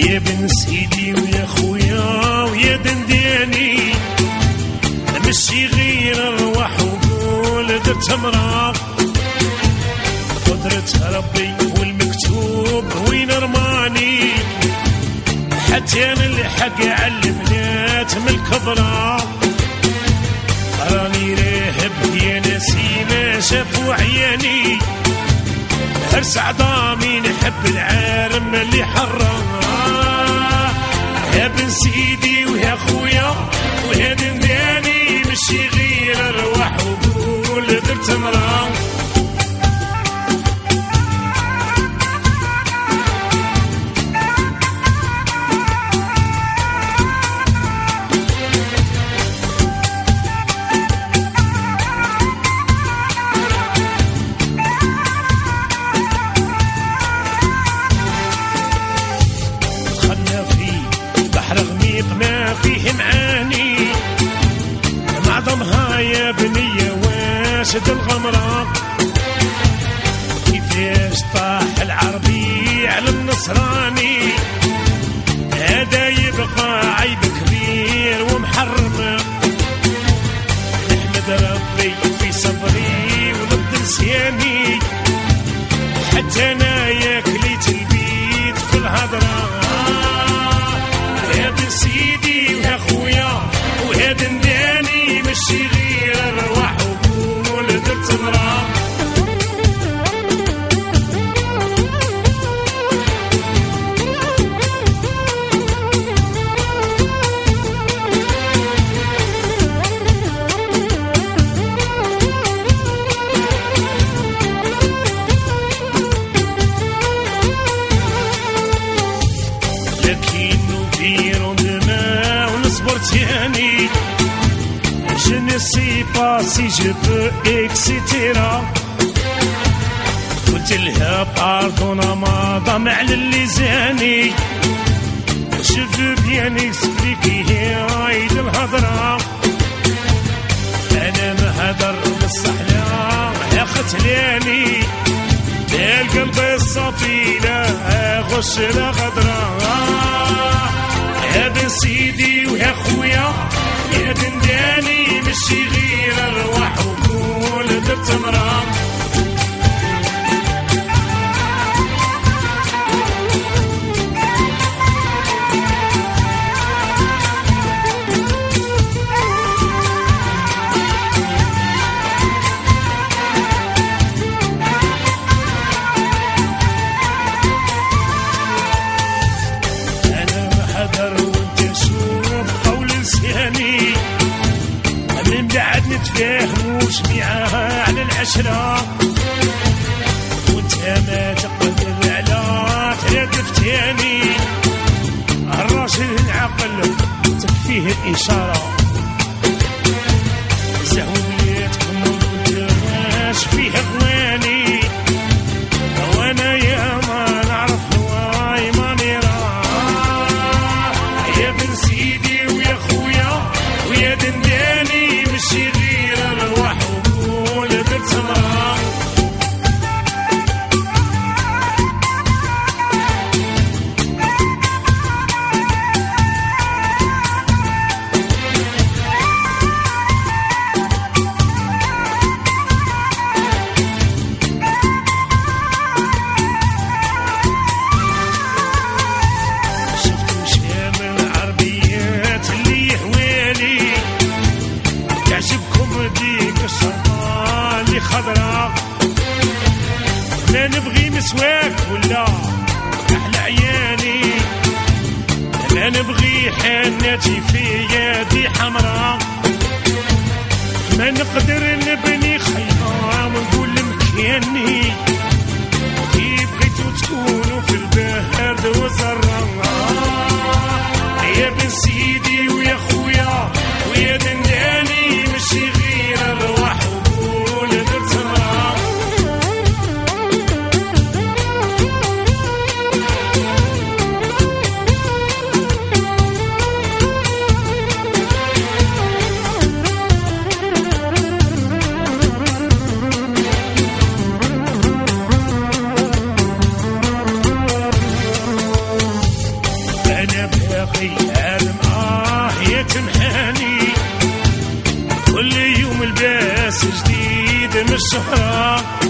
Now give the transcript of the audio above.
يا بن سيدي ويا خويا ويا دنداني، مشي غير الروح وقول درت مرا، قدرة ربي والمكتوب وين رماني، حتى انا الحق علمنات من الكبرى، راني راهب يا ناسي ما شافوا عياني، هرس عظامي نحب العالم اللي حرام، يا بن سيدي ويا خويا ويا دنداني، مشي غير الروح وقول درت مرا. ما فيه معاني معظمها يا بنية واسد الغمرة، كيفاش طاح العربي على النصراني، هذا يبقى عيب كبير ومحرم، نحمد ربي في صبري ونبذ نسياني، حتى انا يا كليت البيت في الهضره، يا بن سيدي ويا خويا ويا دنداني، مشي غير الروح وقول درت مرا. Je ne sais pas si je peux, etc. قلت لها باردونا ضمع للزاني، je veux bien expliquer هاي الهضرة، أنا ما هدر بالصحلة يا ختلاني، القلب الصافي لا غش لا غدرة، يا بن سيدي ويا خويا يا دنداني، مشي غير الروح وقول درت مرا. أنا ما حضر وانت شوف قول لساني، من بعد نتفاهموش معاها على العشرة، وانت ما تقدر على ثلاثة فتاني، الراجل العقل تكفيه الإشارة، زهو بليتكم وانت ماش فيه غواني، وانا يا ما نعرف هواي ما نرى، يا بن سيدي ويا خويا ويا دنداني، مشي غير الروح وقول درت مرا. شفتو شامل العربيات اللي حوالي، تعجبكم ديك الشرطة اللي خضرا، ما نبغي مسواك ولا أحلى عياني، ما نبغي حناتي في يدي حمرا، ما نقدر نبني خيام ونقول مكاني، كي بغيتو تكونوا في البرد وزرا، يا بن سيدي ويا خويا ويا دنداني، مشي غير الروح وقول درت مرا. بني آدم يتمحاني كل يوم الباس جديد من الشهرة